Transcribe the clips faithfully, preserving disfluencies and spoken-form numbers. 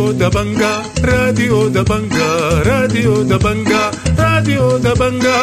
راديو دبنجا راديو دبنجا راديو دبنجا راديو دبنجا.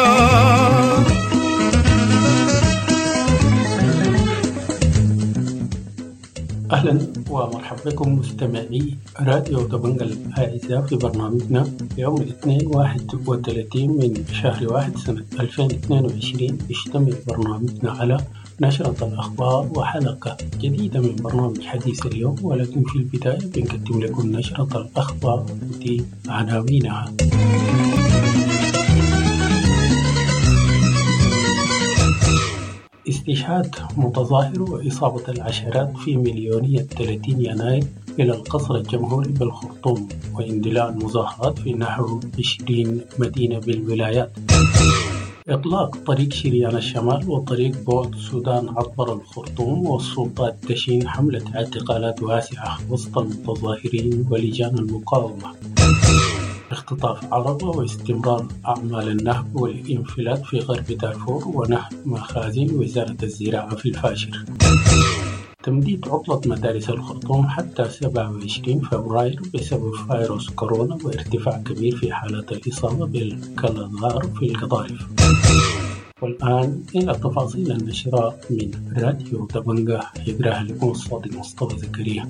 أهلا ومرحبا بكم مستمعي راديو دبنجا الأعزاء في برنامجنا يوم الاثنين واحد وثلاثين من شهر واحد سنة ألفين واثنين وعشرين. يشتمل برنامجنا على نشرة الأخبار وحلقة جديدة من برنامج حديث اليوم، ولكن في البداية بنقدم لكم نشرة الأخبار التي عناوينها: استشهاد متظاهر وإصابة العشرات في مليونية ثلاثين يناير إلى القصر الجمهوري بالخرطوم، واندلاع المظاهرات في نحو عشرين مدينة بالولايات. إغلاق طريق شريان الشمال وطريق بعد السودان عبر الخرطوم، والسلطات تشين حملة اعتقالات واسعة وسط المتظاهرين ولجان المقاومة. اختطاف عربة واستمرار أعمال النهب والانفلات في غرب دارفور ونهب مخازن وزارة الزراعة في الفاشر. تمديد عطلة مدارس الخرطوم حتى سبعة وعشرين فبراير بسبب فيروس كورونا، وارتفاع كبير في حالات الإصابة بالكالنار في القضارف. والآن إلى تفاصيل النشرة من راديو دبنجا، يقرأها لكم الصادق مصطفى زكريا.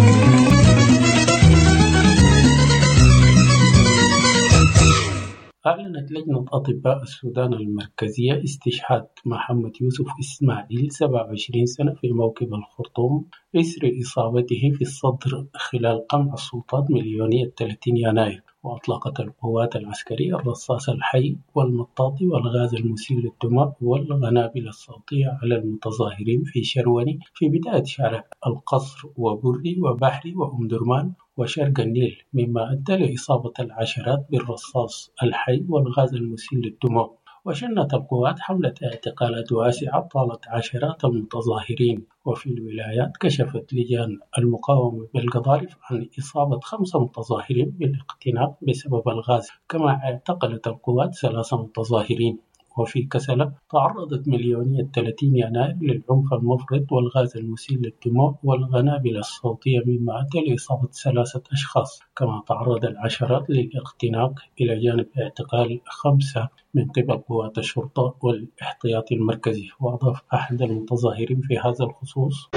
أعلنت لجنة أطباء السودان المركزية استشهاد محمد يوسف إسماعيل سبعة وعشرين سنة في موكب الخرطوم إثر إصابته في الصدر خلال قمع السلطات مليونية ثلاثين يناير. وأطلقت القوات العسكرية الرصاص الحي والمطاطي والغاز المسيل للدماء والقنابل الصوتية على المتظاهرين في شروني في بداية شارع القصر وبري وبحري وأم درمان وشرق النيل، مما أدى لإصابة العشرات بالرصاص الحي والغاز المسيل للدموع. وشنت القوات حملة اعتقالات واسعة طالت عشرات المتظاهرين. وفي الولايات كشفت لجان المقاومة بالقضارف عن إصابة خمسة متظاهرين بالاختناق بسبب الغاز، كما اعتقلت القوات ثلاثة متظاهرين. وفي كسلة تعرضت مليونية ثلاثين يناير للعنف المفرط والغاز المسيل للدموع والقنابل الصوتية، مما أدى لإصابة ثلاثة أشخاص، كما تعرض العشرات للاختناق إلى جانب اعتقال خمسة من قبل قوات الشرطة والاحتياطي المركزي. وأضاف أحد المتظاهرين في هذا الخصوص: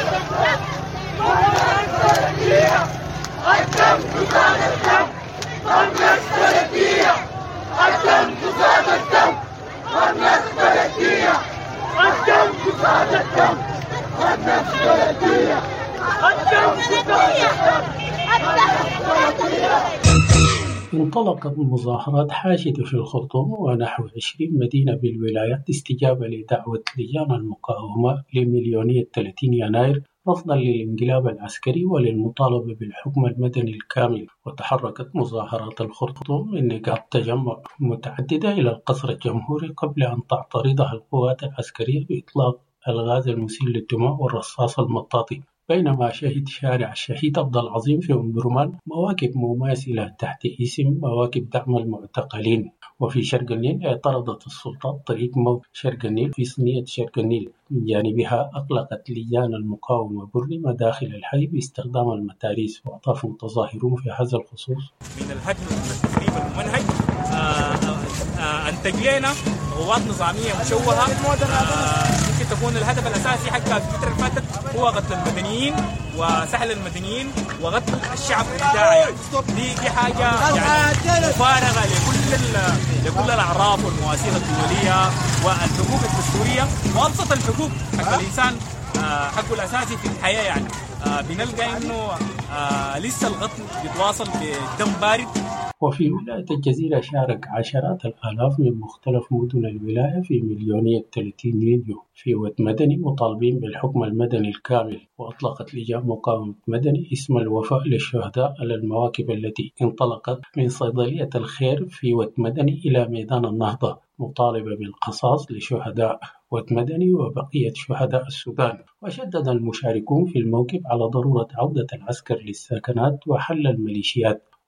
انطلقت مظاهرات حاشدة في الخرطوم ونحو عشرين مدينة بالولايات استجابة لدعوة لجان المقاومة لمليونية ثلاثين يناير رفضا للانقلاب العسكري وللمطالبة بالحكم المدني الكامل. وتحركت مظاهرات الخرطوم من نقاط تجمع متعددة إلى القصر الجمهوري قبل أن تعترضها القوات العسكرية بإطلاق الغاز المسيل للدماء والرصاص المطاطي. بينما شهد شارع الشهيد عبد العظيم في أم درمان مواكب مماثلة تحت اسم مواكب دعم المعتقلين. وفي شرق النيل اعترضت السلطات طريق موت شرق النيل في صينية شرق النيل. من جانبها أغلقت لجان المقاومة بري مداخل الحي باستخدام المتاريس. وأضاف متظاهرون في هذا الخصوص: من الهدم والتخريب الممنهج أنتج لنا قوات نظامية مشوهة. ممكن تكون الهدف الأساسي حقها في الفترة اللي فاتت هو قتل المدنيين وسحل المدنيين وقتل الشعب بالداعي. دي دي حاجة يعني مفارغة لكل لكل الأعراف والمواثيق الدولية والحقوق الدستورية وأبسط الحقوق حق الإنسان حقه الأساسي في الحياة. يعني بنلقى إنه لسه القتل بيتواصل بدم بارد. وفي ولاية الجزيرة شارك عشرات الآلاف من مختلف مدن الولاية في مليونية ثلاثين يونيو في وت مدني مطالبين بالحكم المدني الكامل. وأطلقت لجان مقاومة مدني اسم الوفاء للشهداء على المواكب التي انطلقت من صيدلية الخير في وت مدني إلى ميدان النهضة، مطالبة بالقصاص لشهداء وت مدني وبقية شهداء السودان. وشدد المشاركون في الموكب على ضرورة عودة العسكر للسكنات وحل الميليشيات.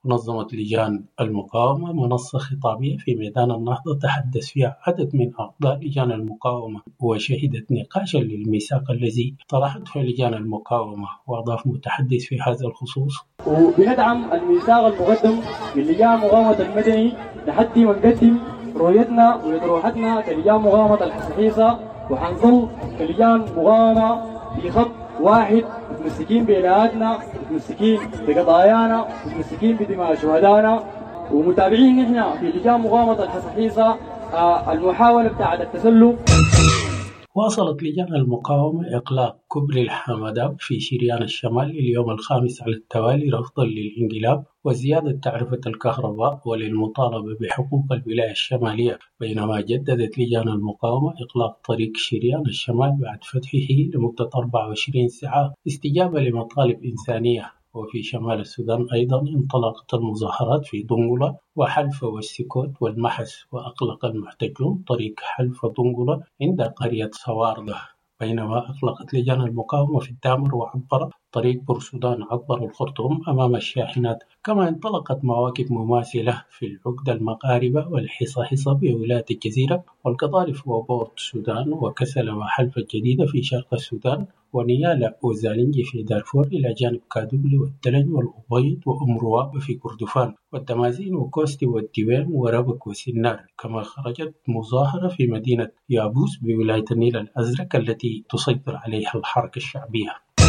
نظمت لجان المقاومة منصة خطابية في ميدان النهضة تحدث فيها عدد من أعضاء لجان المقاومة، وشهدت نقاشا للميثاق الذي طرحته لجان المقاومة. وأضاف متحدث في هذا الخصوص: وبندعم الميثاق المقدم من لجان مقاومة المدني لحد ما نقدم رؤيتنا وطروحاتنا كلجان مقاومة الحصحيصة، وحنظل كلجان مقاومة في خط واحد، متمسكين بإلهاتنا، متمسكين بقضايانا، متمسكين بدماء شهدائنا، ومتابعين نحن في لجان مقاومة الحصحيصة المحاولة بتاعة التسلل. واصلت لجان المقاومة إغلاق كوبري الحمداء في شريان الشمال لليوم الخامس على التوالي رفضا للانقلاب وزيادة تعرفة الكهرباء وللمطالبة بحقوق الولاية الشمالية، بينما جددت لجان المقاومة إغلاق طريق شريان الشمال بعد فتحه لمدة أربعة وعشرين ساعة استجابة لمطالب إنسانية. وفي شمال السودان أيضا انطلقت المظاهرات في دنقلة وحلفة والسكوت والمحس، وأغلق المحتجون طريق حلفة دنقلة عند قرية سواردة، بينما أغلقت لجان المقاومة في الدامر وعبر طريق بورسودان عبر الخرطوم أمام الشاحنات. كما انطلقت مواكب مماثلة في العقدة المغاربة والحصحصة بولاية الجزيرة والقضارف وبورت السودان وكسلة وحلفة الجديدة في شرق السودان ونيالا وزالنجي في دارفور، إلى جانب كادوبلي والتلج والأبيض وأمرواب في كردفان والتمازين وكوستي والديوان وربك وسنار. كما خرجت مظاهرة في مدينة يابوس بولاية النيل الأزرق التي تسيطر عليها الحركة الشعبية.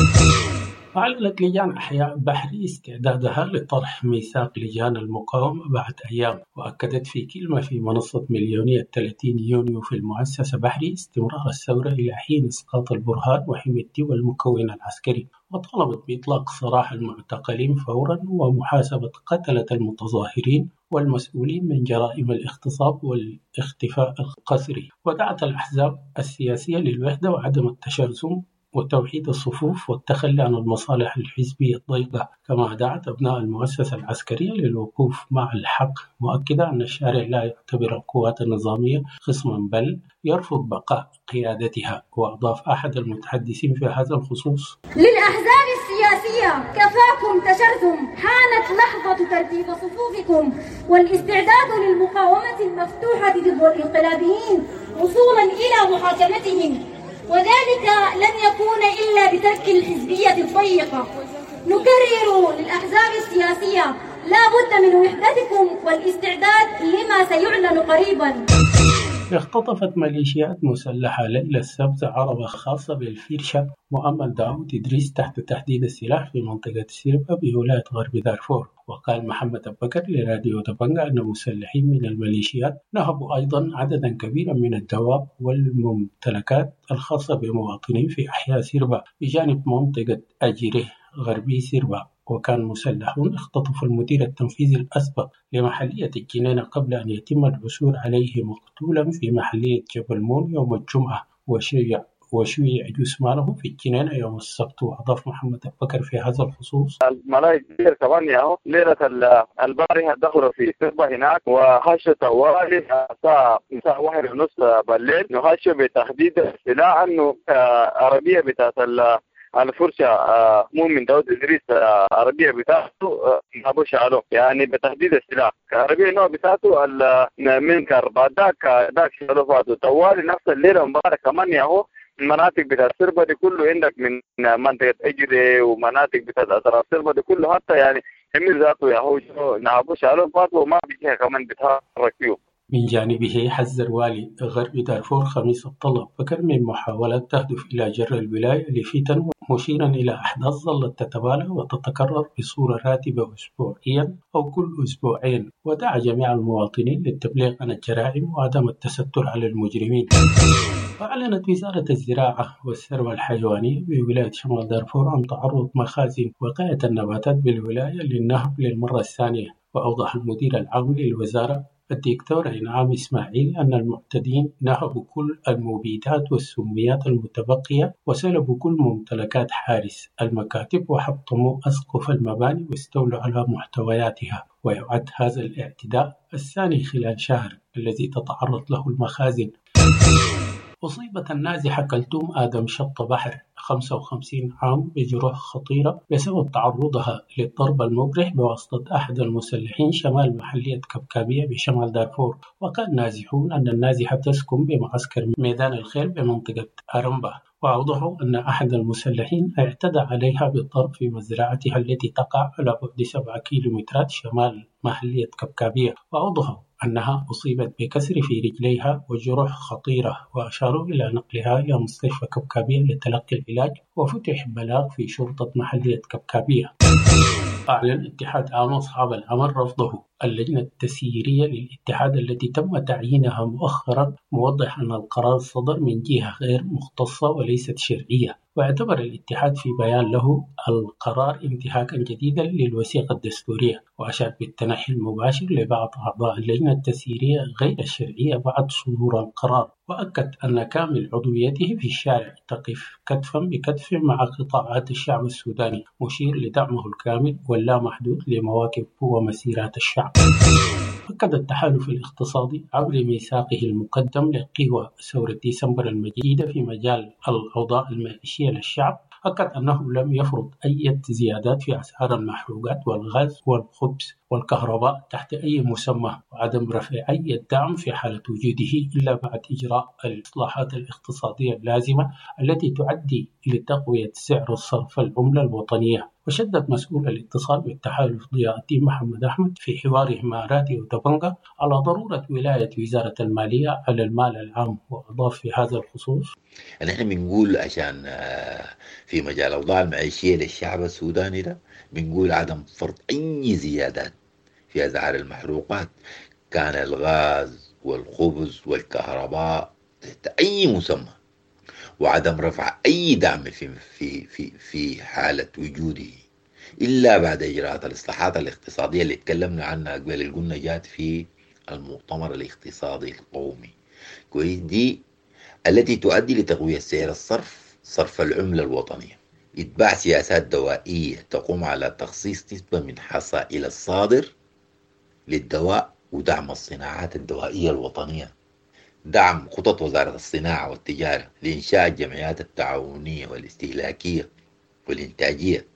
أعلنت لجان أحياء بحري استعدادها لطرح ميثاق لجان المقاومة بعد أيام، وأكدت في كلمة في منصة مليونية ثلاثين يونيو في المؤسسة بحري استمرار الثورة إلى حين إسقاط البرهان وحميدتي والمكون العسكري، وطلبت بإطلاق سراح المعتقلين فورا ومحاسبة قتلة المتظاهرين والمسؤولين من جرائم الاغتصاب والاختفاء القسري، ودعت الأحزاب السياسية للوحدة وعدم التشرذم وتوحيد الصفوف والتخلي عن المصالح الحزبية الضيقة. كما دعت أبناء المؤسسة العسكرية للوقوف مع الحق، مؤكدة أن الشارع لا يعتبر القوات النظامية خصما بل يرفض بقاء قيادتها. وأضاف أحد المتحدثين في هذا الخصوص: للأحزاب السياسية كفاكم تشرذم، حانت لحظة ترتيب صفوفكم والاستعداد للمقاومة المفتوحة ضد الانقلابيين وصولا إلى محاكمتهم، وذلك لن يكون إلا بترك الحزبية الضيقة. نكرر للأحزاب السياسية لا بد من وحدتكم والاستعداد لما سيعلن قريبا. اختطفت ميليشيات مسلحة ليلة السبت عربة خاصة بالفيرشة مؤمل داود إدريس تحت تحديد السلاح في منطقة سيربا بولاية غرب دارفور. وقال محمد أبو بكر لراديو دبنجة أن مسلحين من الميليشيات نهبوا أيضا عددا كبيرا من الدواب والممتلكات الخاصة بمواطنين في أحياء سيربا بجانب منطقة أجيره غربي سيربا. وكان مسلحون اختطفوا المدير التنفيذي الأسبق لمحلية الجنينة قبل أن يتم العثور عليه مقتولا في محلية جبل مون يوم الجمعة، وشيع وشيع جثمانه في الجنينة يوم السبت. وأضاف محمد أبو بكر في هذا الخصوص: الملايكة كمان ياهو ليلة البارحة دخلوا في سيربا هناك وهشوا طوالي الساعة الساعة واحد ونص بالليل، وهشوا بتحديد السلاح أنه عربية بتاعت الفرشة مو من داود إدريس عربية بتاعته أبو شعلو، يعني بتحديد السلاح عربية نوع بتاعته المنكر بعد ذاك ذاك شعلو فاتو طوالي نفس الليلة مبارك كمان ياهو. المناطق بتاعت سيربا دي كله عندك من منطقة أجري ومناطق بتاعت أطراف سيربا دي كله حتى يعني حمل ذاته ياهو نابو شعلو فاتو وما بيجيها كمان بتحرك فيه. من جانبه حذر والي غرب دارفور خميس عبد الله بكر من محاولات تهدف إلى جر الولاية لفتن، مشيرا إلى أحداث ظلت تتبالى وتتكرر بصورة راتبة أسبوعيا أو كل أسبوعين، ودعا جميع المواطنين للتبليغ عن الجرائم وعدم التستر على المجرمين. وأعلنت وزارة الزراعة والثروة الحيوانية بولاية شمال دارفور عن تعرض مخازن وقاية النباتات بالولاية للنهب للمرة الثانية. وأوضح المدير العام للوزارة الدكتور إنعام إسماعيل أن المعتدين نهبوا كل المبيدات والسميات المتبقية وسلبوا كل ممتلكات حارس المكاتب وحطموا أسقف المباني واستولوا على محتوياتها. ويعد هذا الاعتداء الثاني خلال شهر الذي تتعرض له المخازن. أصيبت النازحة كلثوم آدم شط بحر خمسة وخمسين عام بجروح خطيرة بسبب تعرضها للضرب المبرح بواسطة أحد المسلحين شمال محلية كبكابية بشمال دارفور. وكان نازحون أن النازحة تسكن بمعسكر ميدان الخيل بمنطقة أرمبا، وأوضحوا أن أحد المسلحين اعتدى عليها بالضرب في مزرعتها التي تقع على بعد سبعة كيلومترات شمال محلية كبكابية، وأوضحوا أنها أصيبت بكسر في رجليها وجروح خطيرة، وأشاروا إلى نقلها إلى مستشفى كبكابية لتلقي العلاج، وفتح بلاغ في شرطة محلية كبكابية. أعلن اتحاد عام أصحاب العمل رفضه اللجنة التسييرية للاتحاد التي تم تعيينها مؤخرا، موضح أن القرار صدر من جهة غير مختصة وليست شرعية. واعتبر الاتحاد في بيان له القرار انتهاكا جديدا للوثيقة الدستورية، وأشار بالتنحي المباشر لبعض أعضاء اللجنة التسييرية غير الشرعية بعد صدور القرار، وأكد أن كامل عضويته في الشارع تقف كتفا بكتف مع قطاعات الشعب السوداني، مشير لدعمه الكامل واللامحدود لمواكب ومسيرات الشعب. أكد التحالف الاقتصادي عبر ميثاقه المقدم لقوى ثورة ديسمبر المجيدة في مجال الأوضاع المعيشية للشعب، أكد أنه لم يفرض أي زيادات في أسعار المحروقات والغاز والخبز والكهرباء تحت أي مسمى، وعدم رفع أي دعم في حالة وجوده إلا بعد إجراء الإصلاحات الاقتصادية اللازمة التي تؤدي لتقوية سعر الصرف العملة الوطنية. وشدد مسؤول الاتصال بالتحالف ضياء الدين محمد أحمد في حواره مع راديو دبنجة على ضرورة ولاية وزارة المالية على المال العام، وأضاف في هذا الخصوص: نحن بنقول عشان في مجال الأوضاع المعيشية للشعب السوداني ده بنقول عدم فرض أي زيادات في أسعار المحروقات، كان الغاز والخبز والكهرباء تحت أي مسمى، وعدم رفع أي دعم في في في في حالة وجوده إلا بعد إجراءات الإصلاحات الاقتصادية اللي تكلمنا عنها قبل، اللي قلنا جات في المؤتمر الاقتصادي القومي كويس، دي التي تؤدي لتقوية سعر الصرف صرف العملة الوطنية، إتباع سياسات دوائية تقوم على تخصيص نسبة من حصائل الصادر للدواء، ودعم الصناعات الدوائية الوطنية، دعم خطط وزارة الصناعة والتجارة لإنشاء الجمعيات التعاونية والاستهلاكية والإنتاجية،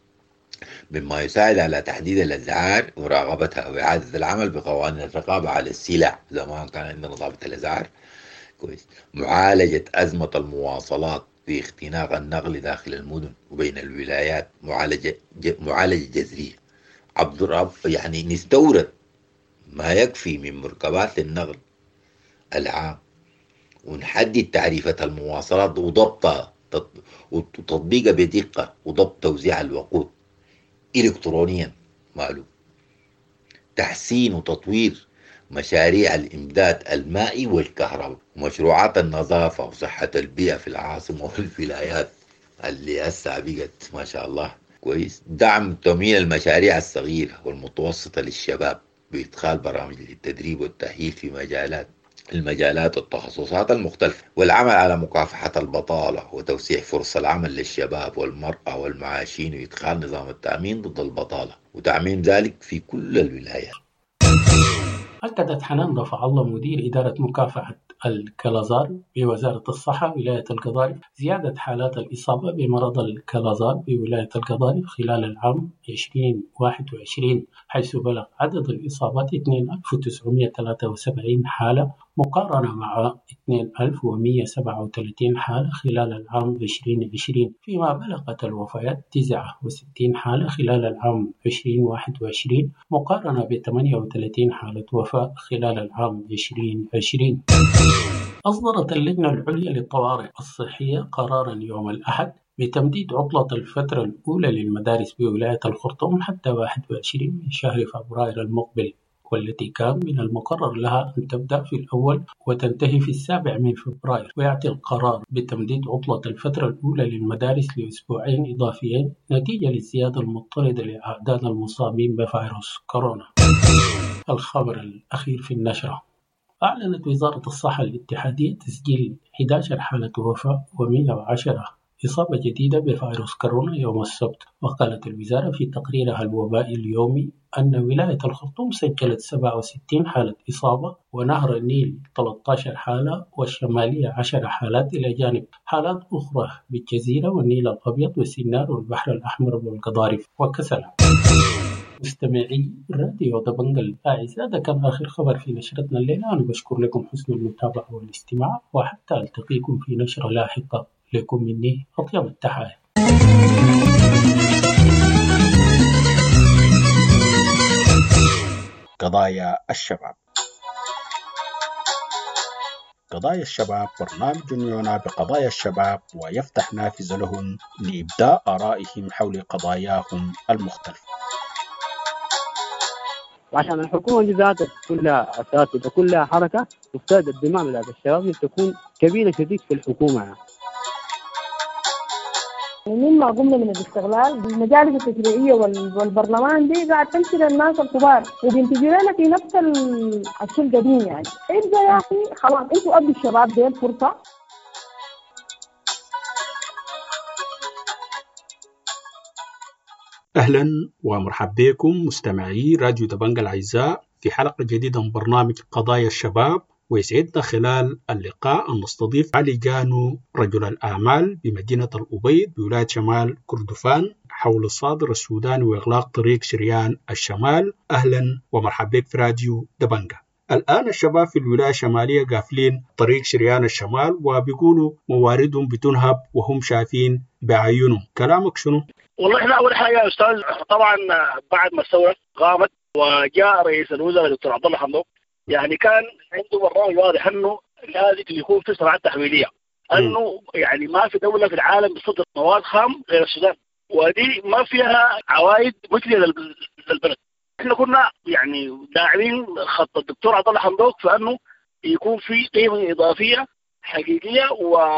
مما يساعد على تحديد الأسعار ومراقبتها، وإعادة العمل بقوانين الرقابة على السلع زمان كان عندنا ضابط الأسعار كويس، معالجة أزمة المواصلات في اختناق النقل داخل المدن وبين الولايات، معالجة معالجة جذرية عبد الرب يعني نستورد ما يكفي من مركبات للنقل العام، ونحدد تعريفة المواصلات وضبطها وتطبيقها بدقة، وضبط توزيع الوقود إلكترونيا معلوم، تحسين وتطوير مشاريع الإمداد المائي والكهرباء، ومشروعات النظافة وصحة البيئة في العاصمة والولايات اللي هسه بقت ما شاء الله كويس، دعم تمويل المشاريع الصغيرة والمتوسطة للشباب بإدخال برامج للتدريب والتأهيل في مجالات المجالات والتخصصات المختلفة، والعمل على مكافحة البطالة وتوسيع فرص العمل للشباب والمرأة والمعاشين، وإدخال نظام التأمين ضد البطالة وتعميم ذلك في كل الولايات. أكدت حنان ضفع الله مدير إدارة مكافحة الكلازار بوزارة الصحة ولاية القضارف زيادة حالات الإصابة بمرض الكلازار بولاية القضارف خلال العام عشرين واحد وعشرين، حيث بلغ عدد الإصابات اثنين ألف وتسعمائة وثلاثة وسبعين حالة مقارنة مع اثنين ألف ومائة وسبعة وثلاثين حالة خلال العام عشرين عشرين، فيما بلغت الوفيات تسعة وستين حالة خلال العام عشرين واحد وعشرين مقارنة ب ثمانية وثلاثين حالة وفاة خلال العام عشرين عشرين. أصدرت اللجنة العليا للطوارئ الصحية قراراً يوم الأحد بتمديد عطلة الفترة الأولى للمدارس بولاية الخرطوم حتى واحد وعشرين من شهر فبراير المقبل، والتي كان من المقرر لها أن تبدأ في الأول وتنتهي في السابع من فبراير. ويأتي القرار بتمديد عطلة الفترة الأولى للمدارس لأسبوعين إضافيين نتيجة للزيادة المضطردة لأعداد المصابين بفيروس كورونا. الخبر الأخير في النشرة: أعلنت وزارة الصحة الاتحادية تسجيل أحد عشر حالة وفاة ومائة وعشرة إصابة جديدة بفيروس كورونا يوم السبت. وقالت الوزارة في تقريرها الوبائي اليومي أن ولاية الخرطوم سجلت سبعة وستين حالة إصابة، ونهر النيل ثلاثة عشر حالة، والشمالية عشر حالات، إلى جانب حالات أخرى بالجزيرة والنيل الأبيض وسينار والبحر الأحمر والقضارف وكسلا. مستمعي راديو دبنجة الأعزاء، ده كان آخر خبر في نشرتنا الليلة. أنا بشكر لكم حسن المتابعة والاستماع، وحتى ألتقيكم في نشرة لاحقة. لكم مني أطيب التحايا. قضايا الشباب. قضايا الشباب برنامج يعنى بقضايا الشباب ويفتح نافذة لهم لإبداء آرائهم حول قضاياهم المختلفة. وعشان الحكومة دي ذاتها كلها أساس وكلها حركة، تفتاد الدماء بتاعت الشباب تكون كبيرة شديد في الحكومة يعني. من ما قمنا من الاستغلال بالمجالس التشريعية والبرلمان دي قاعد تمثل الناس الكبار وبينتجوا لنا في نفس الشيء القديم يعني. إذا يا أخي خلاص أنتوا أدوا الشباب دي الفرصة. أهلا ومرحبا بكم مستمعي راديو دبنجة الأعزاء في حلقة جديدة من برنامج قضايا الشباب. ويسعدنا خلال اللقاء أن نستضيف علي جانو رجل الأعمال بمدينة الأبيض بولاية شمال كردفان حول الصادر السوداني وإغلاق طريق شريان الشمال. أهلا ومرحبا بك في راديو دبنجة. الآن الشباب في الولاية الشمالية قافلين طريق شريان الشمال وبيقولوا مواردهم بتنهب وهم شايفين بعيونهم. كلامك شنو؟ والله احنا أول حاجة يا أستاذ، طبعا بعد ما الثورة قامت وجاء رئيس الوزراء دكتور عبد الله حمدوك، يعني كان عنده برنامج واضح انه لازم يكون في صناعات تحويليه، انه يعني ما في دوله في العالم بتصدر مواد خام غير السودان، ودي ما فيها عوائد مجديه للبلد. احنا كنا يعني داعمين خط الدكتور عبد الله حمدوك في انه يكون في قيمه اضافيه حقيقيه،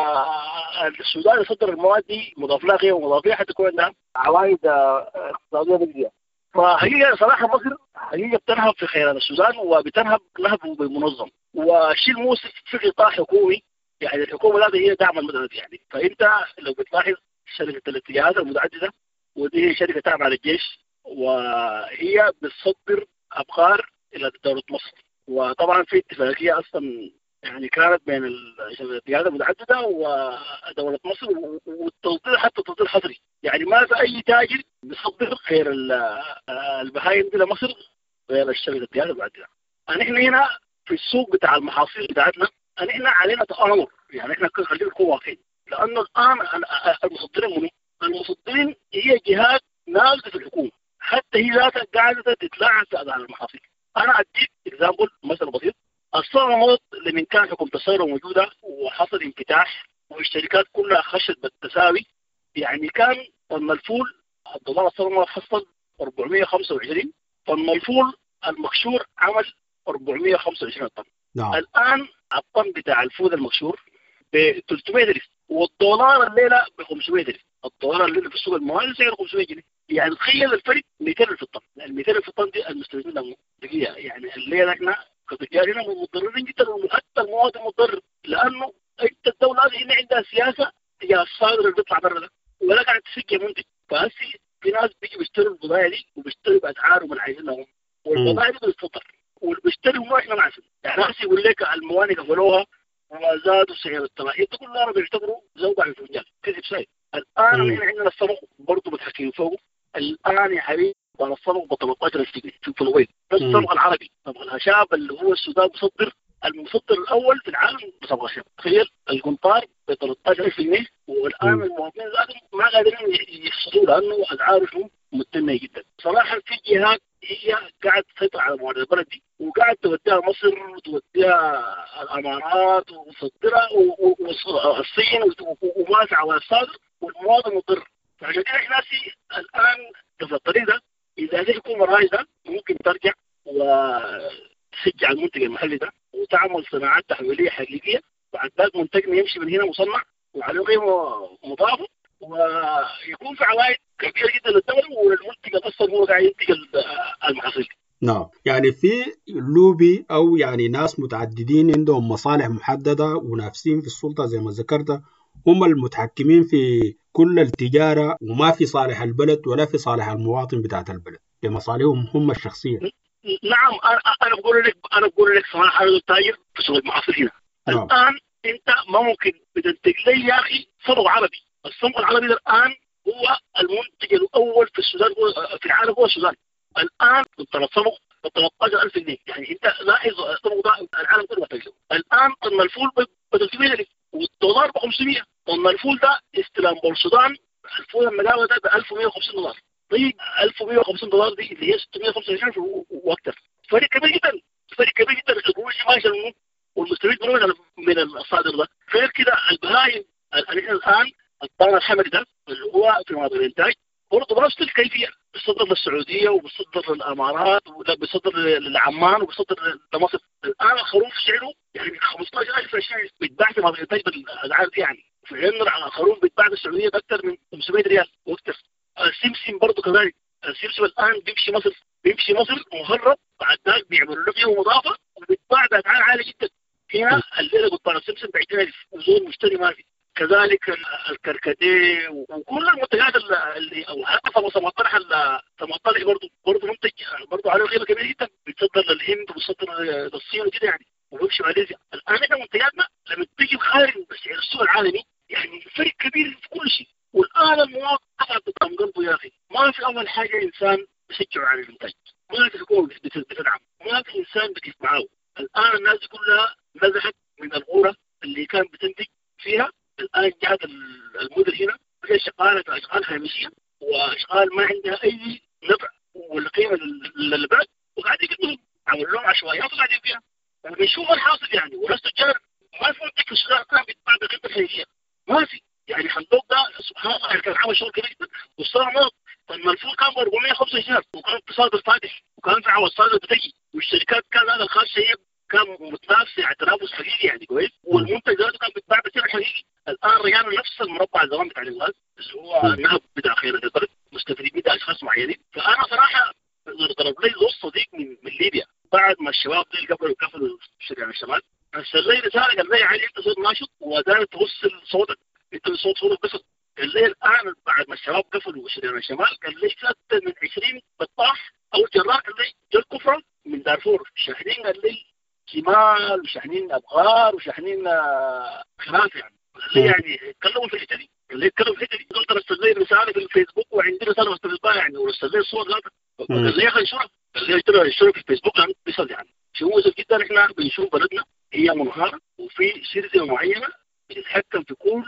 والسودان يصدر المواد دي مضاف لها قيمه مضافيه حتى تكون عندها عوائد اقتصاديه مجديه. فحقيقة صراحة مصر حقيقة بتنهب في خيرات السودان وبتنهب نهب بمنظم، والشيء الموسف في قطاع حكومي، يعني الحكومة ذاتها هي دعم المدني يعني. فأنت لو بتلاحظ شركة الاتجاهات المتعددة، ودي هي شركة تابعة للجيش وهي بتصدر أبقار إلى دولة مصر، وطبعا في اتفاقية أصلا يعني كانت بين الاتجاهات المتعددة ودولة مصر، والتصدير حتى تصدير حصري، يعني ما في أي تاجر بيصدر غير البهايم دي لمصر غير الشركة الاتجاهات المتعددة. نحن هنا في السوق بتاع المحاصيل بتاعتنا نحن علينا تآمر، يعني احنا خلينا نكون واقعيين، لأنه الآن المصدرين منو؟ المصدرين هي جهات نازلة في الحكومة، حتى هي ذاتها قاعدة تتلاعب في أداء المحاصيل. أنا أديك إكزامبل مثلا بسيط، الصناعات لمن كان حكومة الثورة موجودة وحصل انفتاح والشركات كلها خشت بالتساوي، يعني كان طن الفول الدولار الصناعي حصل أربعمية وخمسة وعشرين، طن الفول المقشور عمل أربعمية وخمسة وعشرين طن. نعم. الآن الطن بتاع الفول المقشور ب ثلاثمية ألف، والدولار الليلة ب خمسمية ألف، الدولار الليلة في السوق الموالي سعره خمسمية جنيه، يعني تخيل الفرق مئتين ألف طن. يعني مئتين ألف طن دي المستلزمين لهم دقيقة، يعني الليلة احنا كتجارنا مضطرين جدا، وحتى المواطن مضطر، لأنه انت الدولة هذه عندها سياسة تجاه الصادر اللي بيطلع برا ده، ولا قاعد تسجل منتج. فهسي في ناس بيجي بيشتروا البضائع دي وبيشتروا بأسعارهم اللي عايزينها هم، والبضائع دي بتتفطر، واللي بيشتروا هم احنا نعرف. يعني هسي يقول لك الموانئ قفلوها وزادوا سعر الطلاق، انت كل نار بيعتبروا زوبع في الفنجان كذب سايد. الآن احنا عندنا الصمغ برضه متحكمين فوقه. الآن يا حبيبي على الصمغ ب ثلاثة عشر جنيه في الويل، بس الصمغ العربي، صمغ الهشاب اللي هو السودان مصدر، المصدر الأول في العالم بصمغ الهشاب. تخيل القنطار ب ثلاثة عشر ألف جنيه، والآن المواطنين ذاتهم ما قادرين يحصلوا لأنه أسعارهم متنة جدا. صراحة في جهات هي قاعد تسيطر على موارد البلد دي، وقاعد توديها مصر وتوديها الامارات وتصدرها والصين وما في على الصادر، والمواطن مضر. فعشان كده احنا الان في الطريق ده اذا هذه الحكومه رايده ممكن ترجع وتشجع المنتج المحلي ده وتعمل صناعات تحويليه حقيقيه، بعد ذلك منتجنا يمشي من هنا مصنع وعليه قيمه مضافه، ويكون في عوائد كبيره جدا للدوله وللمنتج اصلا هو قاعد ينتج المحاصيل. نعم، يعني في لوبي أو يعني ناس متعددين عندهم مصالح محددة ونافسين في السلطة زي ما ذكرت، هم المتحكمين في كل التجارة وما في صالح البلد ولا في صالح المواطن بتاعت البلد لمصالحهم هم الشخصية. نعم انا انا بقول لك انا بقول لك صراحه انا تاجر في سوق المعاصر هنا. نعم. الان انت ما ممكن بتنتج لي يا اخي صمغ عربي. الصمغ العربي ده الان هو المنتج الاول في السودان في العالم هو السودان. الان الصمغ ب ثلاثة عشر ألف جنيه، يعني انت لاحظ الصمغ ده العالم كله بيتكلم. الان طن الفول ب ثلاثمية ألف والدولار ب خمسمية. طن الفول ده استلام بالسودان الفول المداوي ده ب ألف ومية وخمسين دولار. طيب ألف ومية وخمسين دولار دي اللي هي ستمية وخمسة وعشرين واكثر. فرق كبير جدا، فرق كبير جدا. القروش ماشي والمستفيد منه من الصادر ده. غير كده البهايم الان الطعام الحمري ده اللي هو في مناطق الانتاج برضه نفس الكيفيه، بيصدر للسعوديه وبيصدر للامارات وبيصدر لعمان وبيصدر لمصر. الان الخروف سعره يعني خمسة عشر ألف ريال بيتباع في مناطق الانتاج بالاسعار دي، يعني في عندنا على الخروف بيتباع بالسعوديه باكثر من خمسمية ريال واكثر. السمسم برضه كذلك، السمسم الان بيمشي مصر بيمشي مصر مهرب، بعد ذلك بيعملوا له فيه مضافه وبيتباع باسعار عاليه جدا. هنا الليله قطان السمسم ب عشرين ألف وزول مشتري ما في. كذلك الكركديه وكل المنتجات اللي او حتى ثمطرح الثمطرح برضه برضه منتج برضه عليه قيمه كبيره جدا، بيتصدر للهند وبيتصدر للصين وكده يعني وبيمشي ماليزيا. الان احنا منتجاتنا لما تيجي خارج سعر السوق العالمي يعني فرق كبير في كل شيء. والان المواطن قطع بطعم قلبه يا اخي. ما في اول حاجه انسان بيشجع على الانتاج، ما في حكومه بتدعم، ما في انسان بيقف معاه. الان الناس كلها نزحت من الغوره اللي كان بتنتج فيها. الان جات المدن هنا هي شغاله اشغال هامشيه واشغال ما عندها اي نفع ولا قيمه للبلد، وقاعد يقدموا عملوا لهم عشوائيات وقاعدين فيها وبنشوف الحاصل يعني. وناس تجار ما في منتج في السودان كان بيتباع بقيمه الحقيقيه، ما في. يعني حندوق ده سبحان الله كان عامل شغل كبير جدا والصار ناط. طب الفول كان ب أربعمية وخمسة وعشرين وكان اقتصاد فاتح وكان في عوض صادر بتجي والشركات كان هذا الخاص شيء كان متنافس يعني تنافس حقيقي يعني كويس، والمنتج ذاته كان بيتباع بسعر حقيقي. الان رجعنا نفس المربع الزمان بتاع الغاز اللي هو النهب بتاع خير البلد مستفيدين ده اشخاص معينين. فانا صراحه ضرب لي زوج صديق من, من ليبيا بعد ما الشباب دي قبلوا قفلوا شريان الشمال، ارسل لي رساله قال لي علي انت صوت ناشط ودار توصل صوتك، انت صوت صوتك بس. قال لي الان بعد ما الشباب قفلوا شريان الشمال قال لي اكثر من عشرين بطاح او جراح قال لي جل كفره من دارفور شاحنين، قال لي شمال وشاحنين ابغار وشاحنين خلاف يعني. قال لي يعني تكلموا في الحته دي، قال لي تكلموا في الحته دي. قلت ارسل لي رساله في الفيسبوك وعندي رساله مستفيضه يعني ورسل لي الصور ذاتها. قال لي يا اخي انشرها، قال لي اشترك اشترك في الفيسبوك لانه بيصل يعني شيء مؤسف جدا. احنا بنشوف بلدنا هي منهاره وفي سيرة معينه بتتحكم في كل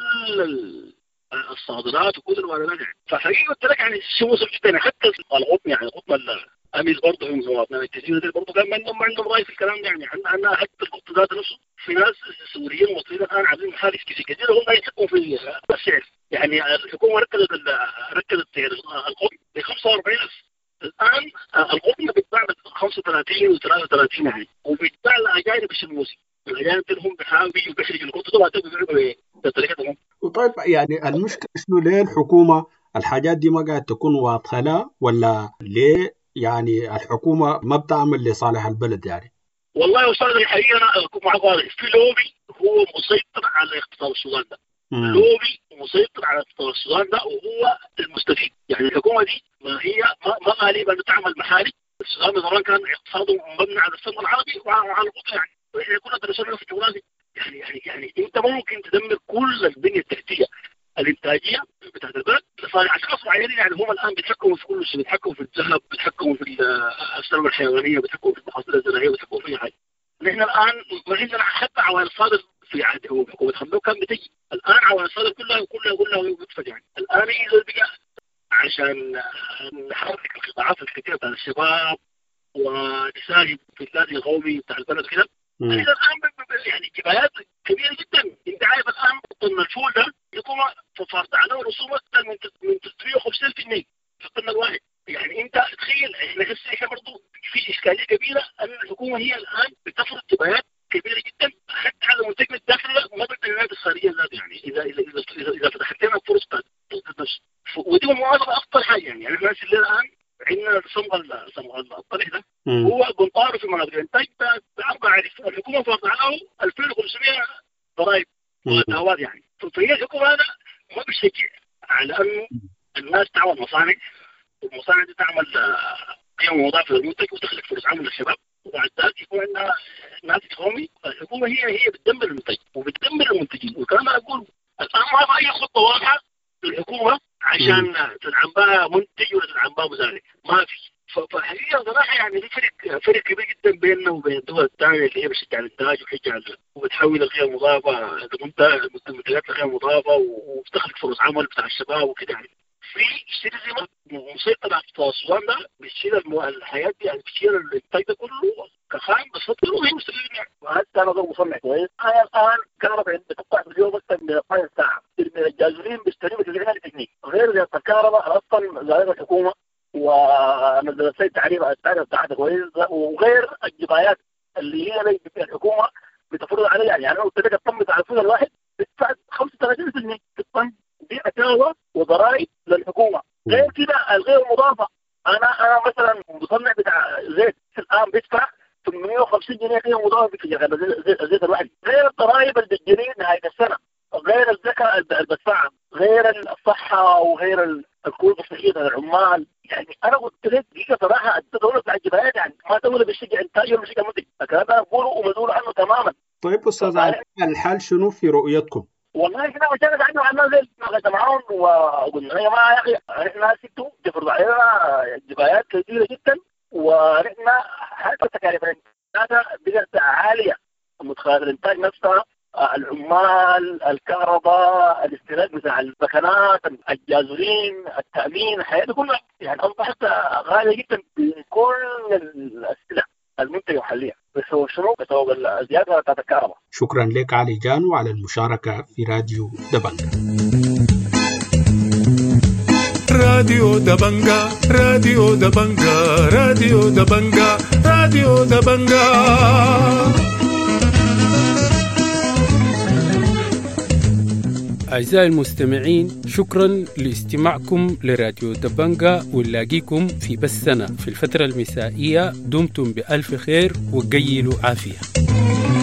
الصادرات وكل الواردات يعني. فحقيقه قلت لك يعني شيء مؤسف جدا. حتى القطن يعني قطن اميز برضه هم زواتنا التسجيل دي برضه كان عندهم عندهم راي في الكلام ده يعني. عندنا حتى القطن ذات نفسه في ناس سوريين ومصريين الان عاملين محارس كثير هم يحكموا في السعر يعني. الحكومه ركزت ركزت سعر القطن ب خمسة وأربعين ألف. الان القطن بيتباع ب خمسة وثلاثين وثلاثة وثلاثين يعني، وبيتباع لاجانب الشموسي. الاجانب هم بيحاولوا بيجوا بيخرجوا القطن ده وبعدين بيبيعوا بطريقتهم. وطيب يعني المشكله شنو ليه الحكومه الحاجات دي ما قاعد تكون واضحه لها، ولا ليه يعني الحكومه ما بتعمل لصالح البلد يعني؟ والله يا استاذ الحقيقه انا اكون معك واضح، في لوبي هو مسيطر على اقتصاد السودان ده. مم. لوبي مسيطر على اقتصاد السودان ده وهو المستفيد يعني. الحكومه دي ما هي ما ما غالبا بتعمل محالي. السودان زمان كان اقتصاده مبني على السمك العربي وعلى القطن يعني، واحنا كنا درسنا في الجغرافيا يعني يعني يعني انت ممكن تدمر كل البنيه التحتيه الانتاجيه بتاعت البلد لصالح اشخاص معينين يعني. هم الان بيتحكموا في كل شيء، بيتحكموا في الذهب، بيتحكموا في الثروه الحيوانيه، بيتحكموا في المحاصيل الزراعيه، بيتحكموا في اي حاجه. نحن الان ما عندنا حتى عوائل الصادر في عهد حكومه حمدوك كان بتجي. الان عوائل الصادر كلها كلها كلها وقفت يعني. الان اذا بقى عشان نحرك القطاعات الكثيره بتاع الشباب ونساهم في النادي القومي بتاع البلد كده. احنا الان يعني جبايات كبيره جدا. انت عارف الان طن الفول ده يقوم فرض عليه رسوم اكثر من من ثلاثمية وخمسين ألف جنيه في الطن الواحد يعني. انت تخيل احنا هسه احنا برضه في اشكاليه كبيره ان الحكومه هي الان بتفرض جبايات كبيره جدا حتى على منتج الداخلي ما بالتنميات الخارجيه ذات يعني. اذا اذا اذا اذا, إذا فتحت لنا فرص النفس ودي المواظبه افضل حاجه يعني. يعني الناس اللي الان عندنا صمغ صمغ الطرح ده هو بنطاره في مناطق الانتاج باربع الحكومه فرض عليه ألفين وخمسمية ضرائب وادوات يعني. فهي الحكومه هذا ما بتشجع على انه الناس تعمل مصانع، والمصانع دي تعمل قيمه مضافه للمنتج وتخلق فرص عمل للشباب، وبعد ذلك يكون عندنا ناتج قومي. الحكومه هي هي بتدمر المنتج وبتدمر المنتجين. وكمان اقول الان ما في اي خطه واضحه للحكومه عشان تدعم بها منتج ولا تدعم بها مزارع، ما في. فحقيقة صراحة يعني في فرق فرق كبير جدا بيننا وبين الدول الثانية اللي هي بتشجع الإنتاج وبتشجع وبتحول القيمة المضافة المنتجات لقيمة مضافة وبتخلق فرص عمل بتاع الشباب وكده. يعني في شيء زي ما مسيطر على السودان ده بتشيل الحياة دي، يعني بتشيل الإنتاج ده كله كخام بس وهي مستفيدين. يعني وهذا أنا غير مصنع كويس. أنا الآن كهرباء بتقطع في اليوم أكثر من اثناشر ساعة. الجازولين بيشتروا بتلقيها لتكنيك غير زي الكهرباء أصلا زي الحكومة ونزلت لي التعريف التعريف بتاعتها كويس، وغير الجبايات اللي هي اللي الحكومه بتفرض عليها. يعني انا قلت لك الطن بتاع الفوز الواحد بتدفع خمسة وثلاثين بالمئة في الطن، دي عتاوه وضرائب للحكومه. غير كده الغير المضافه، انا انا مثلا مصنع بتاع زيت الان بيدفع ثمانمئة وخمسين جنيه قيمه مضافه في زيت الزيت الواحد، غير الضرائب اللي بتجري نهايه السنه، غير الزكاه اللي بدفعها، غير الصحه وغير الكل بصحيه للعمال. يعني انا قلت لك دي صراحه الدوله بتاع الجبايات يعني ما دوله بتشجع انتاج ولا بتشجع منتج، الكلام ده بقوله ومسؤول عنه تماما. طيب استاذ علي، الحال شنو في رؤيتكم؟ والله احنا مشاكل عنه عنا زي ما معاهم وقلنا يا جماعه يا اخي احنا ستوا تفرض علينا جبايات كثيره جدا، ونحن حتى تكاليف الانتاج بقت عاليه، مدخلات الانتاج نفسها، العمال، الكهرباء، الاستهلاك بتاع البكنات، الجازولين، التأمين، الحياة دي كلها يعني أصبحت غالية جدا بكل السلع المنتجة محليا بسبب شنو؟ بسبب الزيادة بتاعت الكهرباء. شكرا لك علي جانو على المشاركة في راديو دبنجا. راديو دبنجا راديو دبنجا راديو دبنجا راديو دبنجا. أعزائي المستمعين، شكرا لاستماعكم لراديو دبنجا، ونلاقيكم في بثنا في الفترة المسائية. دمتم بألف خير وقيلوا عافية.